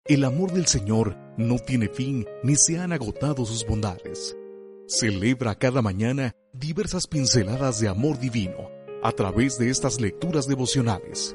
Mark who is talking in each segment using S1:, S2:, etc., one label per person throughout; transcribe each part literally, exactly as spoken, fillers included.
S1: El amor del Señor no tiene fin ni se han agotado sus bondades. Celebra cada mañana diversas pinceladas de amor divino a través de estas lecturas devocionales.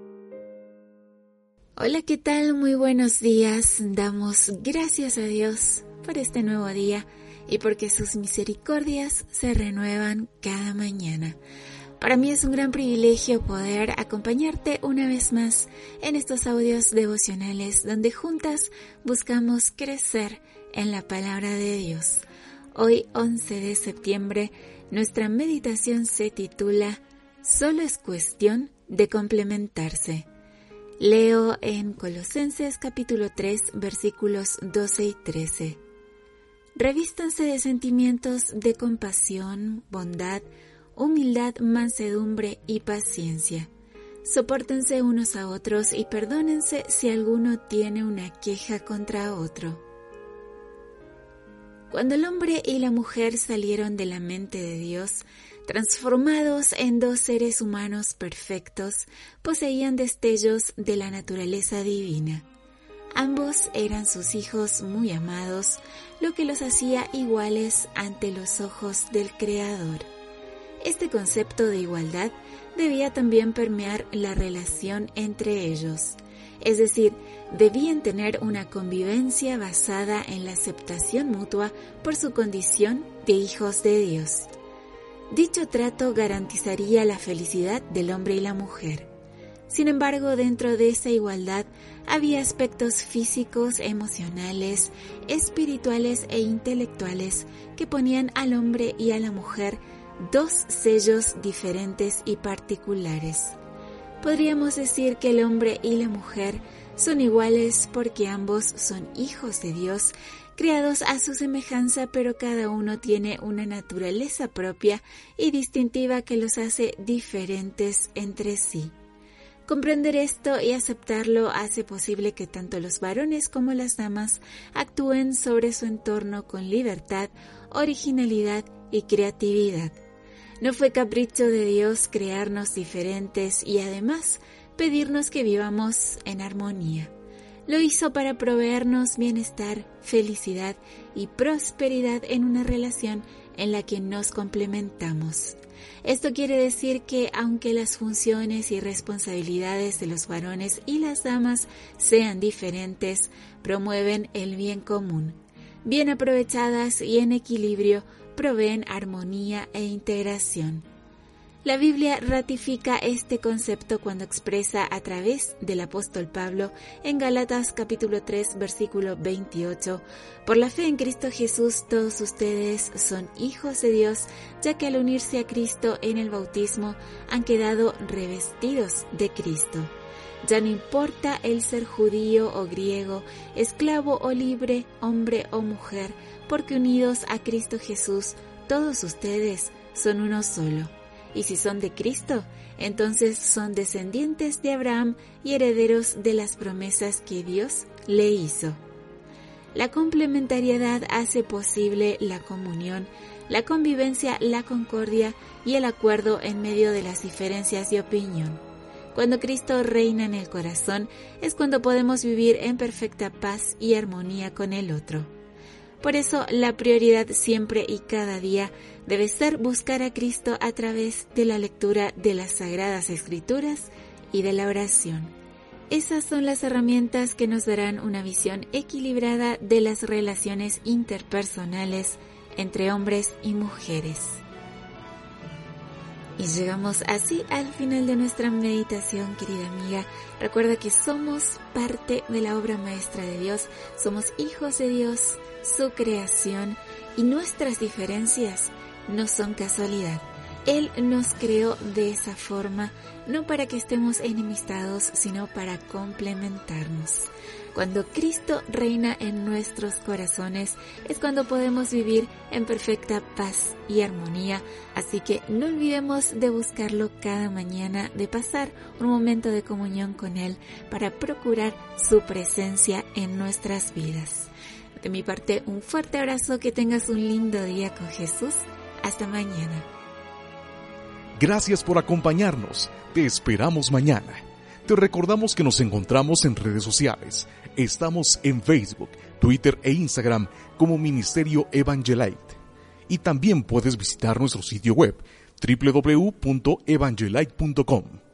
S2: Hola, ¿qué tal? Muy buenos días. Damos gracias a Dios por este nuevo día y porque sus misericordias se renuevan cada mañana. Para mí es un gran privilegio poder acompañarte una vez más en estos audios devocionales donde juntas buscamos crecer en la palabra de Dios. Hoy, once de septiembre, nuestra meditación se titula Solo es cuestión de complementarse. Leo en Colosenses capítulo tres, versículos doce y trece. Revístanse de sentimientos de compasión, bondad, humildad, mansedumbre y paciencia. Sopórtense unos a otros y perdónense si alguno tiene una queja contra otro. Cuando el hombre y la mujer salieron de la mente de Dios, transformados en dos seres humanos perfectos, poseían destellos de la naturaleza divina. Ambos eran sus hijos muy amados, lo que los hacía iguales ante los ojos del Creador. Este concepto de igualdad debía también permear la relación entre ellos, es decir, debían tener una convivencia basada en la aceptación mutua por su condición de hijos de Dios. Dicho trato garantizaría la felicidad del hombre y la mujer. Sin embargo, dentro de esa igualdad había aspectos físicos, emocionales, espirituales e intelectuales que ponían al hombre y a la mujer dos sellos diferentes y particulares. Podríamos decir que el hombre y la mujer son iguales porque ambos son hijos de Dios, creados a su semejanza, pero cada uno tiene una naturaleza propia y distintiva que los hace diferentes entre sí. Comprender esto y aceptarlo hace posible que tanto los varones como las damas actúen sobre su entorno con libertad, originalidad y creatividad. No fue capricho de Dios crearnos diferentes y además pedirnos que vivamos en armonía. Lo hizo para proveernos bienestar, felicidad y prosperidad en una relación en la que nos complementamos. Esto quiere decir que aunque las funciones y responsabilidades de los varones y las damas sean diferentes, promueven el bien común. Bien aprovechadas y en equilibrio, proveen armonía e integración. La Biblia ratifica este concepto cuando expresa a través del apóstol Pablo en Gálatas capítulo tres versículo veintiocho: Por la fe en Cristo Jesús todos ustedes son hijos de Dios, ya que al unirse a Cristo en el bautismo han quedado revestidos de Cristo. Ya no importa el ser judío o griego, esclavo o libre, hombre o mujer, porque unidos a Cristo Jesús, todos ustedes son uno solo. Y si son de Cristo, entonces son descendientes de Abraham y herederos de las promesas que Dios le hizo. La complementariedad hace posible la comunión, la convivencia, la concordia y el acuerdo en medio de las diferencias de opinión. Cuando Cristo reina en el corazón, es cuando podemos vivir en perfecta paz y armonía con el otro. Por eso, la prioridad siempre y cada día debe ser buscar a Cristo a través de la lectura de las Sagradas Escrituras y de la oración. Esas son las herramientas que nos darán una visión equilibrada de las relaciones interpersonales entre hombres y mujeres. Y llegamos así al final de nuestra meditación, querida amiga. Recuerda que somos parte de la obra maestra de Dios, somos hijos de Dios, su creación, y nuestras diferencias no son casualidad. Él nos creó de esa forma, no para que estemos enemistados, sino para complementarnos. Cuando Cristo reina en nuestros corazones, es cuando podemos vivir en perfecta paz y armonía. Así que no olvidemos de buscarlo cada mañana, de pasar un momento de comunión con Él para procurar su presencia en nuestras vidas. De mi parte, un fuerte abrazo, que tengas un lindo día con Jesús. Hasta mañana.
S1: Gracias por acompañarnos. Te esperamos mañana. Te recordamos que nos encontramos en redes sociales. Estamos en Facebook, Twitter e Instagram como Ministerio Evangelite. Y también puedes visitar nuestro sitio web doble u doble u doble u punto evangelite punto com.